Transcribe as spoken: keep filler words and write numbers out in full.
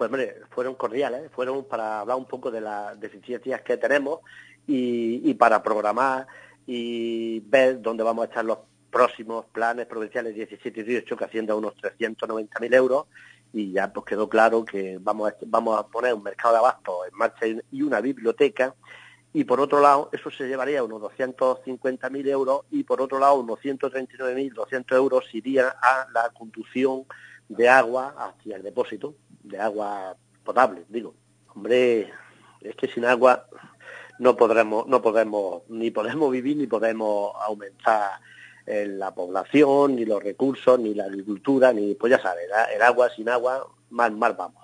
Pues hombre, fueron cordiales, fueron para hablar un poco de las deficiencias que tenemos y, y para programar y ver dónde vamos a echar los próximos planes provinciales diecisiete y dieciocho, que ascienden a unos trescientos noventa mil euros, y ya pues quedó claro que vamos a, vamos a poner un mercado de abastos en marcha y una biblioteca, y por otro lado eso se llevaría unos doscientos cincuenta mil euros, y por otro lado unos ciento treinta y nueve mil doscientos euros irían a la conducción de agua hacia el depósito de agua potable. Digo, hombre, es que sin agua no podremos, no podemos, ni podemos vivir, ni podemos aumentar eh, la población, ni los recursos, ni la agricultura, ni, pues ya sabes, el agua, sin agua, mal, mal vamos.